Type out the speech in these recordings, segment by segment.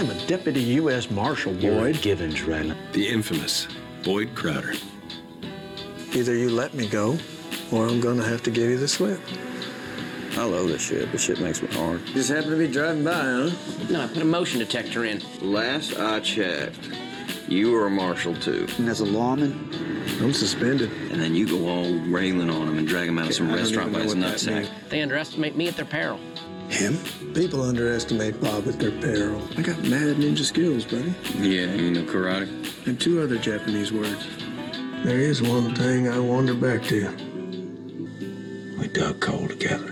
am a deputy U.S. Marshal, Boyd. Givens, Riley. The infamous Boyd Crowder. Either you let me go, or I'm gonna have to give you the slip. I love this shit. This shit makes me hard. Just happen to be driving by, huh? No, I put a motion detector in. Last I checked, you were a marshal too. And as a lawman, I'm suspended. And then you go all railing on him and drag him out of some restaurant by his nutsack. They underestimate me at their peril. Him? People underestimate Bob at their peril. I got mad ninja skills, buddy. Yeah, you know karate? And 2 other Japanese words. There is one thing I wander back to. We dug coal together.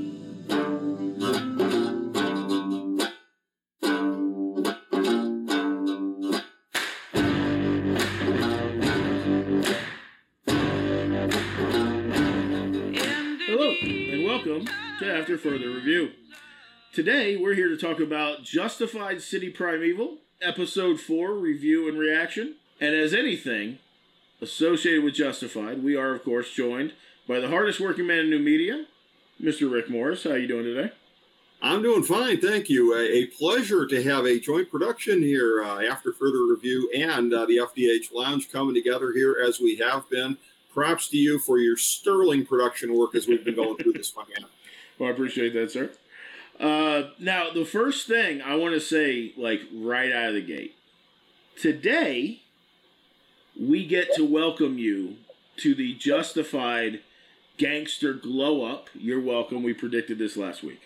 Hello, and welcome to After Further Review. Today, we're here to talk about Justified City Primeval, Episode 4, Review and Reaction. And as anything associated with Justified, we are, of course, joined by the hardest working man in new media, Mr. Rick Morris. How are you doing today? I'm doing fine, thank you. A pleasure to have a joint production here After Further Review and the FDH Lounge coming together here as we have been. Props to you for your sterling production work as we've been going through this one. Well, I appreciate that, sir. Now, the first thing I want to say, like, right out of the gate. Today, we get to welcome you to the Justified Gangster Glow Up. You're welcome. We predicted this last week.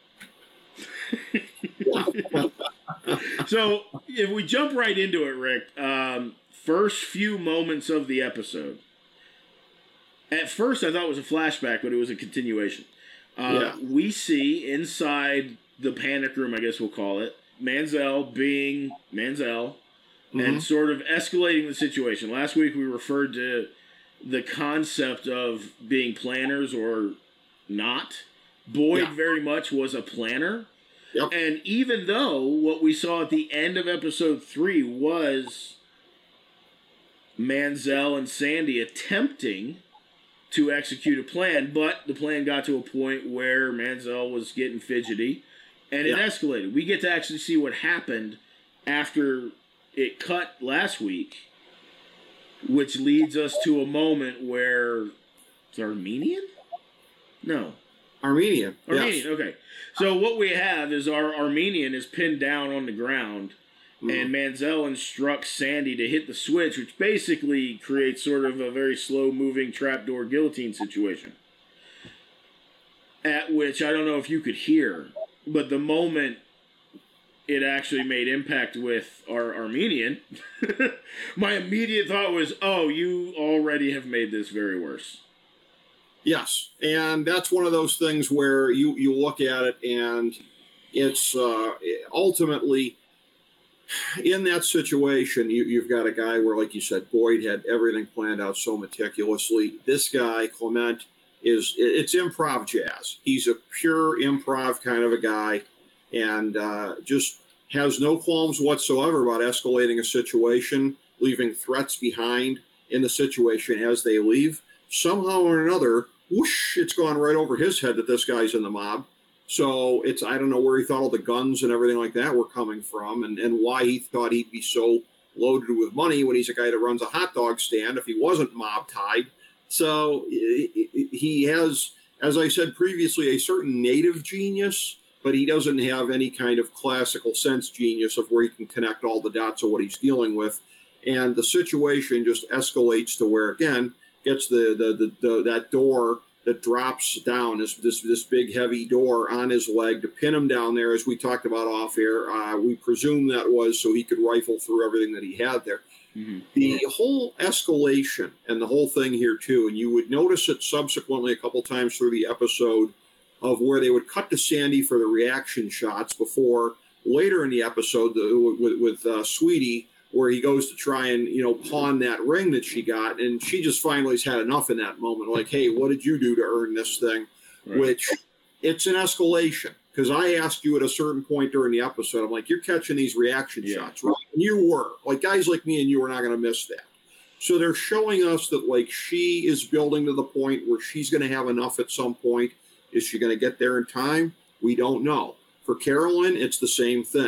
So, if we jump right into it, Rick, first few moments of the episode. At first, I thought it was a flashback, but it was a continuation. We see inside the panic room, I guess we'll call it, Manziel being Manziel and sort of escalating the situation. Last week, we referred to the concept of being planners or not. Boyd very much was a planner. Yep. And even though what we saw at the end of episode 3 was Manziel and Sandy attempting to execute a plan, but the plan got to a point where Manziel was getting fidgety, and it escalated. We get to actually see what happened after it cut last week, which leads us to a moment where it's Armenian? No. Armenian, yes. Okay. So what we have is our Armenian is pinned down on the ground, and Manziel instructs Sandy to hit the switch, which basically creates sort of a very slow-moving trapdoor guillotine situation. At which, I don't know if you could hear, but the moment it actually made impact with our Armenian, my immediate thought was, oh, you already have made this very worse. Yes, and that's one of those things where you look at it and it's ultimately... In that situation, you've got a guy where, like you said, Boyd had everything planned out so meticulously. This guy, Clement, it's improv jazz. He's a pure improv kind of a guy and just has no qualms whatsoever about escalating a situation, leaving threats behind in the situation as they leave. Somehow or another, whoosh, it's gone right over his head that this guy's in the mob. So I don't know where he thought all the guns and everything like that were coming from and why he thought he'd be so loaded with money when he's a guy that runs a hot dog stand if he wasn't mob tied. So he has, as I said previously, a certain native genius, but he doesn't have any kind of classical sense genius of where he can connect all the dots of what he's dealing with. And the situation just escalates to where, again, gets that door that drops down, this big heavy door on his leg to pin him down there, as we talked about off air. We presume that was so he could rifle through everything that he had there. The whole escalation and the whole thing here too, and you would notice it subsequently a couple times through the episode of where they would cut to Sandy for the reaction shots before later in the episode with Sweetie, where he goes to try and, pawn that ring that she got. And she just finally has had enough in that moment. Like, hey, what did you do to earn this thing? Right. Which it's an escalation. Because I asked you at a certain point during the episode, I'm like, you're catching these reaction shots, right? And you were. Like, guys like me and you are not going to miss that. So they're showing us that, like, she is building to the point where she's going to have enough at some point. Is she going to get there in time? We don't know. For Carolyn, it's the same thing.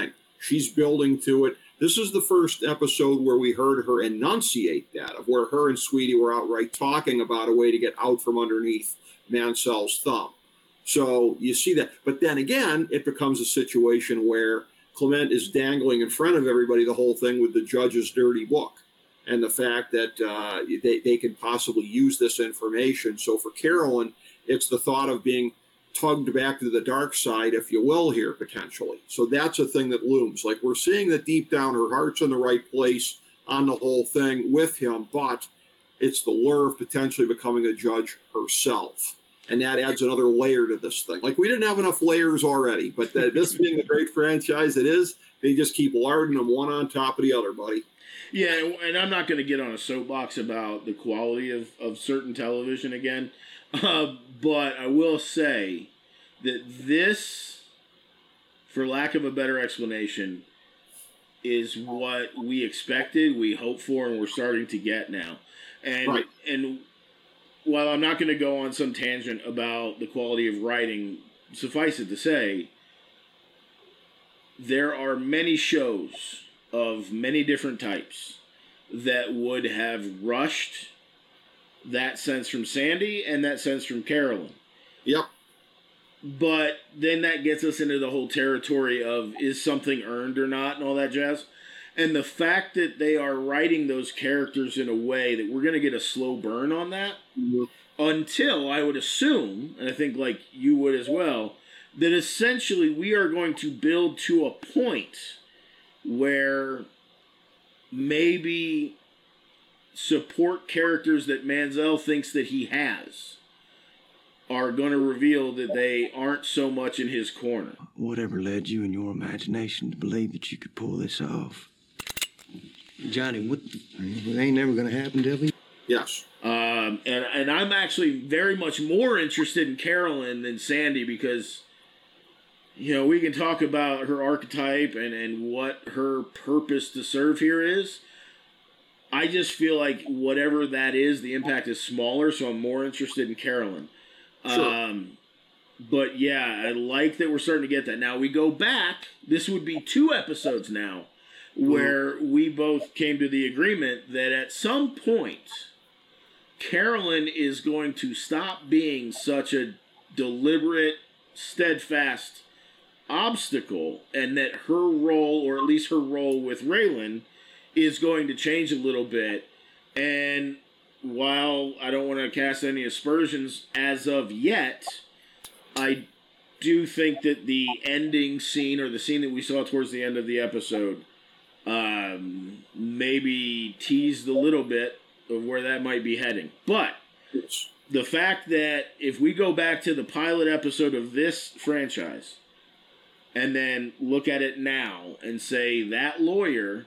She's building to it. This is the first episode where we heard her enunciate that, of where her and Sweetie were outright talking about a way to get out from underneath Mansell's thumb. So you see that. But then again, it becomes a situation where Clement is dangling in front of everybody the whole thing with the judge's dirty book and the fact that they can possibly use this information. So for Carolyn, it's the thought of being tugged back to the dark side, if you will, here potentially. So that's a thing that looms. Like, we're seeing that deep down her heart's in the right place on the whole thing with him, but it's the lure of potentially becoming a judge herself. And that adds another layer to this thing. Like, we didn't have enough layers already, but this being the great franchise it is, they just keep larding them one on top of the other, buddy. Yeah, and I'm not going to get on a soapbox about the quality of certain television again. But I will say that this, for lack of a better explanation, is what we expected, we hoped for, and we're starting to get now. And right. And while I'm not going to go on some tangent about the quality of writing, suffice it to say, there are many shows of many different types that would have rushed that sense from Sandy and that sense from Carolyn. Yep. But then that gets us into the whole territory of, is something earned or not, and all that jazz. And the fact that they are writing those characters in a way that we're going to get a slow burn on that, until, I would assume, and I think like you would as well, that essentially we are going to build to a point where maybe support characters that Mansell thinks that he has are going to reveal that they aren't so much in his corner. Whatever led you in your imagination to believe that you could pull this off? Johnny, it ain't never going to happen, Debbie. Yes. And I'm actually very much more interested in Carolyn than Sandy because, you know, we can talk about her archetype and what her purpose to serve here is. I just feel like whatever that is, the impact is smaller, so I'm more interested in Carolyn. Sure. But yeah, I like that we're starting to get that. Now we go back, this would be 2 episodes now, where we both came to the agreement that at some point, Carolyn is going to stop being such a deliberate, steadfast obstacle, and that her role, or at least her role with Raylan, is going to change a little bit. And while I don't want to cast any aspersions as of yet, I do think that the ending scene, or the scene that we saw towards the end of the episode, maybe teased a little bit of where that might be heading. But the fact that if we go back to the pilot episode of this franchise and then look at it now and say that lawyer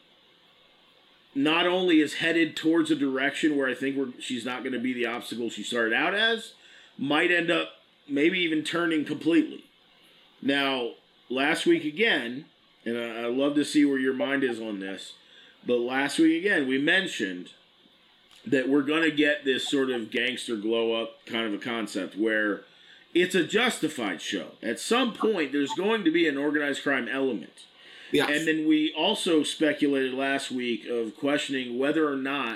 not only is headed towards a direction where I think she's not going to be the obstacle she started out as, might end up maybe even turning completely. Now, last week again, and I love to see where your mind is on this, but last week again, we mentioned that we're going to get this sort of gangster glow-up kind of a concept where it's a Justified show. At some point, there's going to be an organized crime element. Yes. And then we also speculated last week of questioning whether or not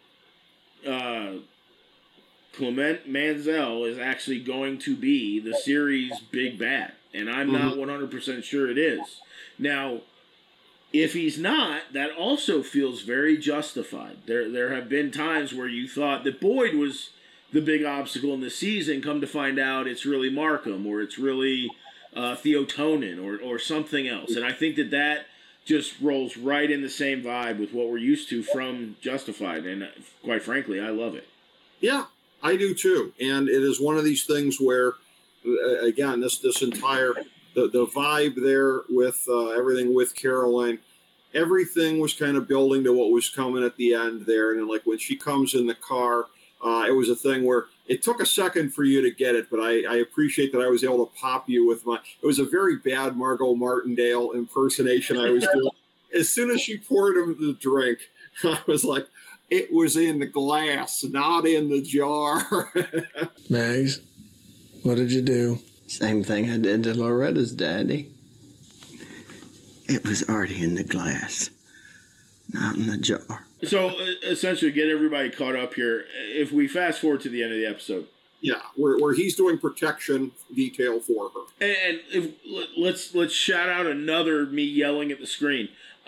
Clement Mansell is actually going to be the series' big bad. And I'm not 100% sure it is. Now, if he's not, that also feels very justified. There have been times where you thought that Boyd was the big obstacle in the season. Come to find out it's really Markham, or it's really Theo Tonin, or something else. And I think that just rolls right in the same vibe with what we're used to from Justified. And quite frankly, I love it. Yeah, I do too. And it is one of these things where, again, this entire, the vibe there with everything with Caroline, everything was kind of building to what was coming at the end there. And then, like, when she comes in the car, it was a thing where it took a second for you to get it, but I appreciate that I was able to pop you with it was a very bad Margot Martindale impersonation I was doing. As soon as she poured him the drink, I was like, it was in the glass, not in the jar. Mags, what did you do? Same thing I did to Loretta's daddy. It was already in the glass, not in the jar. So, essentially, get everybody caught up here. If we fast forward to the end of the episode. Yeah, where he's doing protection detail for her. And let's shout out another me yelling at the screen.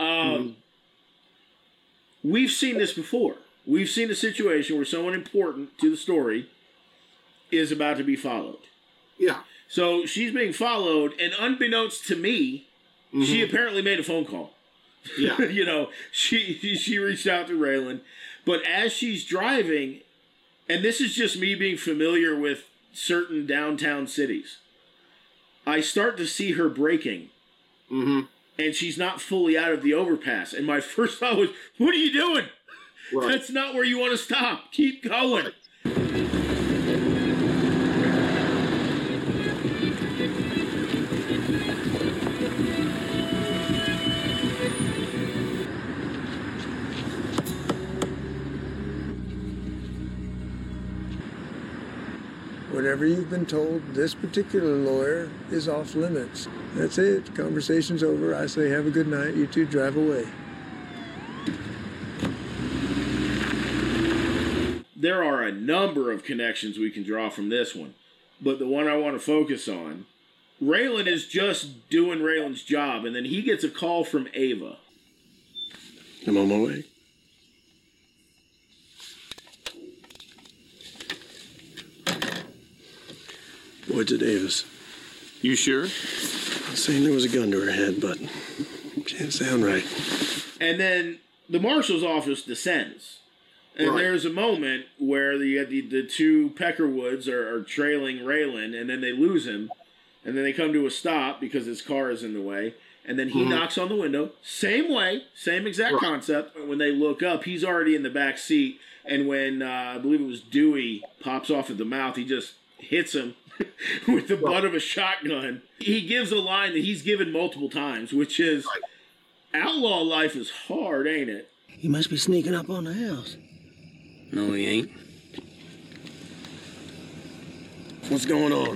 We've seen this before. We've seen a situation where someone important to the story is about to be followed. Yeah. So she's being followed, and unbeknownst to me, she apparently made a phone call. Yeah. You know, she reached out to Raylan, but as she's driving, and this is just me being familiar with certain downtown cities, I start to see her braking. And she's not fully out of the overpass. And my first thought was, what are you doing? Right. That's not where you want to stop. Keep going. Right. Whatever you've been told, this particular lawyer is off limits. That's it. Conversation's over. I say have a good night. You two drive away. There are a number of connections we can draw from this one. But the one I want to focus on, Raylan is just doing Raylan's job, and then he gets a call from Ava. I'm on my way. Boyd's at Ava's. You sure? Saying there was a gun to her head, but she didn't sound right. And then the marshal's office descends. And there's a moment where you got the two Peckerwoods are trailing Raylan, and then they lose him. And then they come to a stop because his car is in the way. And then he knocks on the window. Same way, same exact concept. When they look up, he's already in the back seat. And when, I believe it was Dewey, pops off at the mouth, he just hits him with the butt of a shotgun. He gives a line that he's given multiple times, which is, outlaw life is hard, ain't it? He must be sneaking up on the house. No, he ain't. What's going on?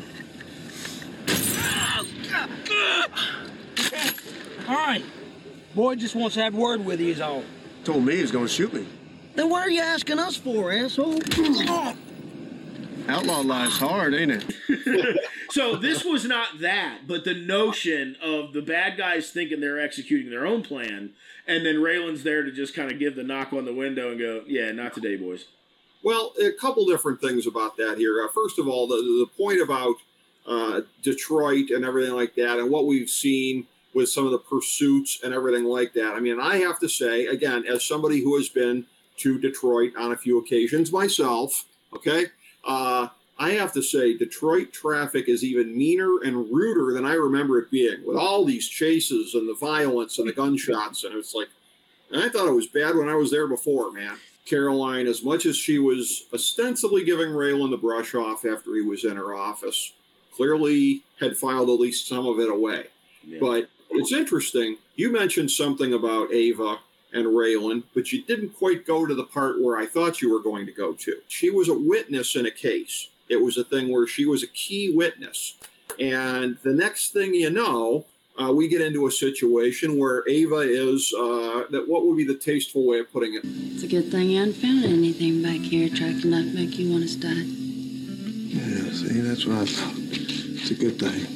All right. Boyd just wants to have word with you, is all. Told me he was going to shoot me. Then what are you asking us for, asshole? Outlaw life's hard, ain't it? So this was not that, but the notion of the bad guys thinking they're executing their own plan, and then Raylan's there to just kind of give the knock on the window and go, yeah, not today, boys. Well, a couple different things about that here. First of all, the point about Detroit and everything like that, and what we've seen with some of the pursuits and everything like that. I mean, I have to say, again, as somebody who has been to Detroit on a few occasions myself, okay, I have to say Detroit traffic is even meaner and ruder than I remember it being, with all these chases and the violence and the gunshots. And it's like, and I thought it was bad when I was there before, man. Caroline, as much as she was ostensibly giving Raylan the brush off after he was in her office, clearly had filed at least some of it away. Yeah. But it's interesting. You mentioned something about Ava and Raylan, but you didn't quite go to the part where I thought you were going to go to. She was a witness in a case. It was a thing where she was a key witness. And the next thing you know, we get into a situation where Ava is, what would be the tasteful way of putting it? It's a good thing you hadn't found anything back here attractive enough to make you want to stay. Yeah, see, that's what I thought. It's a good thing.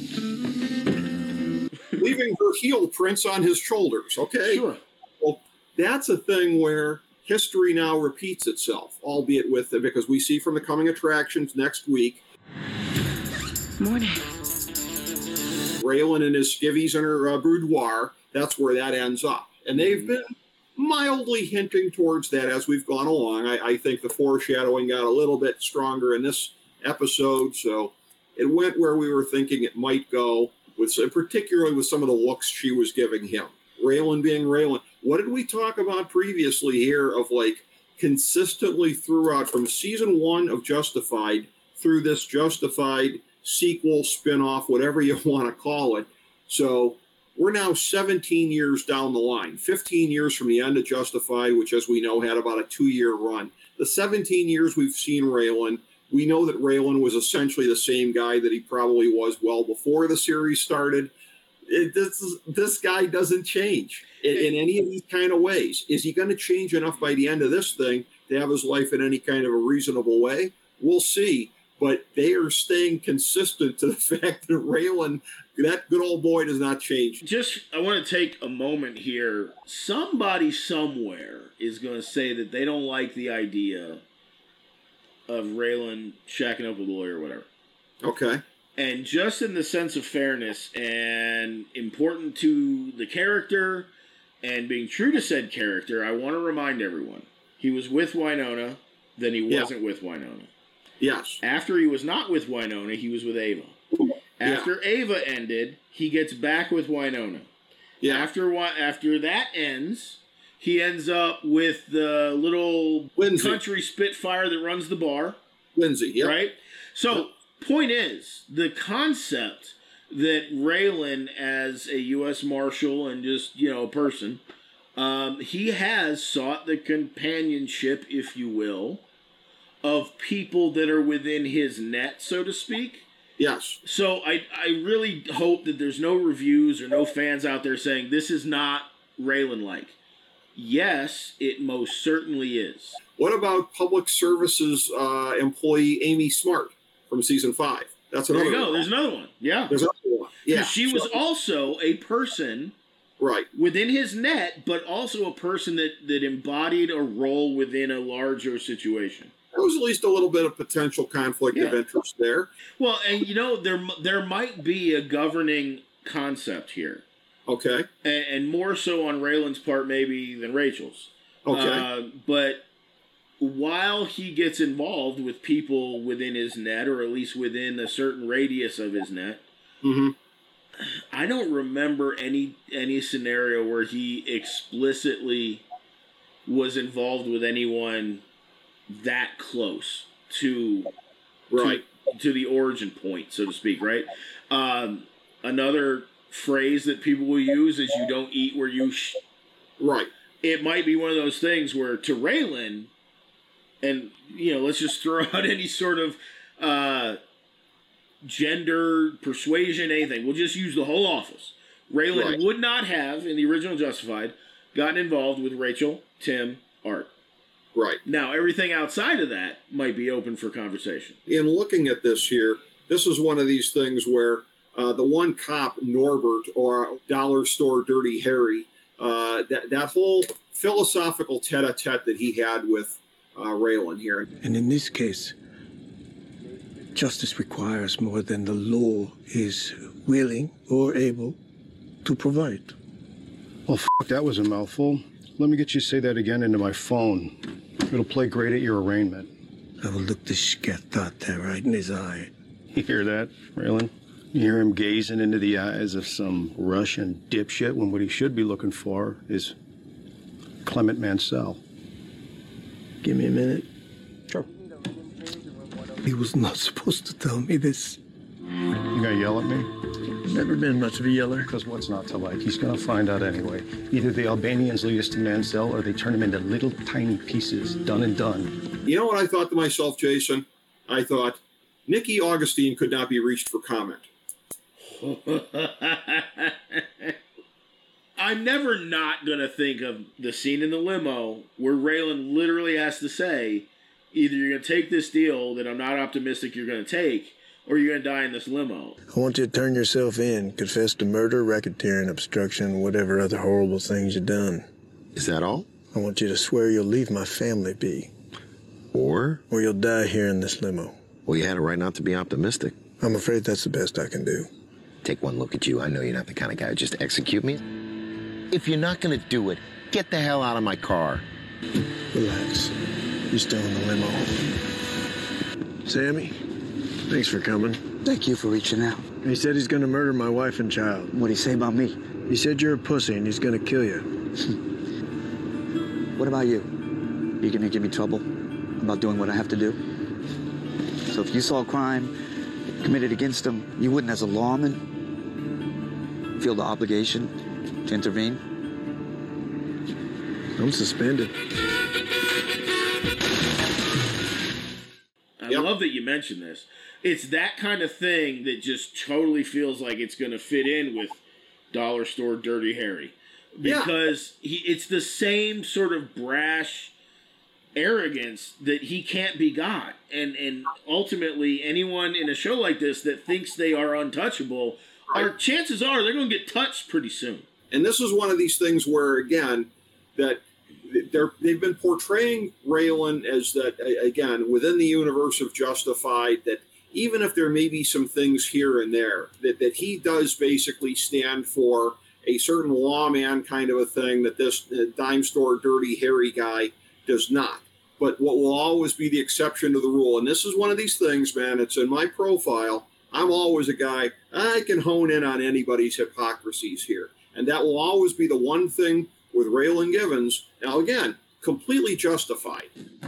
Leaving her heel prints on his shoulders, okay? Sure. Well, that's a thing where history now repeats itself, albeit with it, because we see from the coming attractions next week. Morning. Raylan and his skivvies in her boudoir, that's where that ends up. And they've been mildly hinting towards that as we've gone along. I think the foreshadowing got a little bit stronger in this episode, so it went where we were thinking it might go, particularly with some of the looks she was giving him. Raylan being Raylan. What did we talk about previously here of like consistently throughout from season 1 of Justified through this Justified sequel, spinoff, whatever you want to call it. So we're now 17 years down the line, 15 years from the end of Justified, which as we know had about a 2-year run. The 17 years we've seen Raylan, we know that Raylan was essentially the same guy that he probably was well before the series started. this guy doesn't change in any of these kind of ways. Is he going to change enough by the end of this thing to have his life in any kind of a reasonable way? We'll see. But they are staying consistent to the fact that Raylan, that good old boy, does not change. I want to take a moment here. Somebody somewhere is going to say that they don't like the idea of Raylan shacking up with a lawyer or whatever. Okay. And just in the sense of fairness and important to the character and being true to said character, I want to remind everyone, he was with Winona, then he wasn't with Winona. Yes. After he was not with Winona, he was with Ava. After Ava ended, he gets back with Winona. Yeah. After that ends, he ends up with the little Lindsay. country Spitfire that runs the bar. Lindsay, yeah. Right? So, point is, the concept that Raylan, as a U.S. Marshal and just, a person, he has sought the companionship, if you will, of people that are within his net, so to speak. Yes. So I really hope that there's no reviews or no fans out there saying this is not Raylan-like. Yes, it most certainly is. What about public services employee Amy Smart from season 5? That's another one. There you go. There's another one. Yeah. There's another one. Yeah. She was also a person within his net, but also a person that embodied a role within a larger situation. There was at least a little bit of potential conflict of interest there. Well, and there might be a governing concept here. Okay. And more so on Raylan's part maybe than Rachel's. Okay. But while he gets involved with people within his net, or at least within a certain radius of his net, I don't remember any scenario where he explicitly was involved with anyone that close to the origin point, so to speak, right? Another phrase that people will use is "you don't eat where you right." It might be one of those things where to Raylan, and let's just throw out any sort of gender, persuasion, anything. We'll just use the whole office. Raylan would not have, in the original Justified, gotten involved with Rachel, Tim, Art. Right. Now, everything outside of that might be open for conversation. In looking at this here, this is one of these things where the one cop, Norbert, or Dollar Store Dirty Harry, that whole philosophical tete-a-tete that he had with Raylan here. And in this case, justice requires more than the law is willing or able to provide. Well, that was a mouthful. Let me get you to say that again into my phone. It'll play great at your arraignment. I will look the scat out there right in his eye. You hear that, Raylan? You hear him gazing into the eyes of some Russian dipshit when what he should be looking for is Clement Mansell. Give me a minute. Sure. He was not supposed to tell me this. You gonna yell at me? Never been much of a yeller. Because what's not to like? He's gonna find out anyway. Either the Albanians lead us to Mansell or they turn him into little tiny pieces, done and done. You know what I thought to myself, Jason? I thought, Nikki Augustine could not be reached for comment. I'm never not going to think of the scene in the limo where Raylan literally has to say, either you're going to take this deal that I'm not optimistic you're going to take, or you're going to die in this limo. I want you to turn yourself in, confess to murder, racketeering, obstruction, whatever other horrible things you've done. Is that all? I want you to swear you'll leave my family be. Or you'll die here in this limo. Well, you had it right not to be optimistic. I'm afraid that's the best I can do. Take one look at you. I know you're not the kind of guy who just execute me. If you're not going to do it, get the hell out of my car. Relax. You're still in the limo. Sammy, thanks for coming. Thank you for reaching out. He said he's going to murder my wife and child. What'd he say about me? He said you're a pussy and he's going to kill you. What about you? You going to give me trouble about doing what I have to do? So if you saw a crime committed against him, you wouldn't, as a lawman, feel the obligation to intervene? I'm suspended. I love that you mentioned this. It's that kind of thing that just totally feels like it's going to fit in with Dollar Store Dirty Harry. Because it's the same sort of brash arrogance that he can't be got. And ultimately, anyone in a show like this that thinks they are untouchable, chances are they're going to get touched pretty soon. And this is one of these things where, again, that they've been portraying Raylan as that, again, within the universe of Justified, that even if there may be some things here and there, that he does basically stand for a certain lawman kind of a thing that this dime store Dirty Harry guy does not. But what will always be the exception to the rule, and this is one of these things, man, it's in my profile, I'm always a guy, I can hone in on anybody's hypocrisies here. And that will always be the one thing with Raylan Givens. Now, again, completely justified.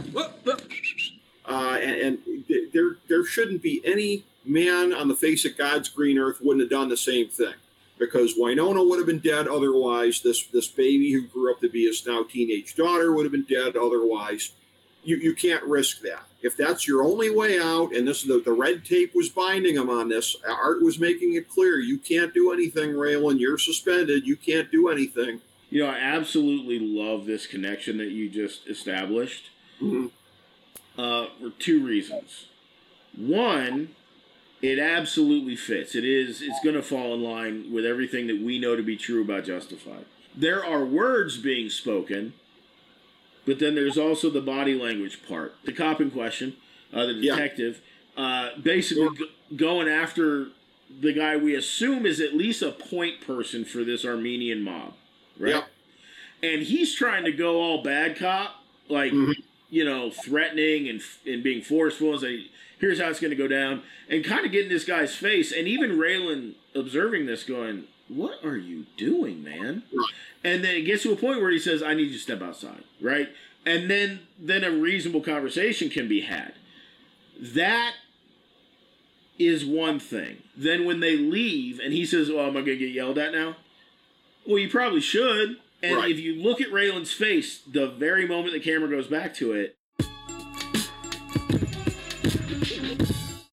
And there shouldn't be any man on the face of God's green earth wouldn't have done the same thing. Because Winona would have been dead otherwise. This baby who grew up to be his now teenage daughter would have been dead otherwise. You can't risk that. If that's your only way out, and this the red tape was binding him on this, Art was making it clear, you can't do anything, Raylan. You're suspended. You can't do anything. You know, I absolutely love this connection that you just established. Mm-hmm. For two reasons. One, it absolutely fits. It's going to fall in line with everything that we know to be true about Justified. There are words being spoken, but then there's also the body language part. The cop in question, the detective, basically going after the guy we assume is at least a point person for this Armenian mob, right? Yep. And he's trying to go all bad cop, like, you know, threatening and being forceful and say, here's how it's going to go down, and kind of get in this guy's face. And even Raylan observing this going, what are you doing, man? Right. And then it gets to a point where he says, I need you to step outside, right? And then a reasonable conversation can be had. That is one thing. Then when they leave and he says, oh, am I going to get yelled at now? Well, you probably should. And if you look at Raylan's face, the very moment the camera goes back to it,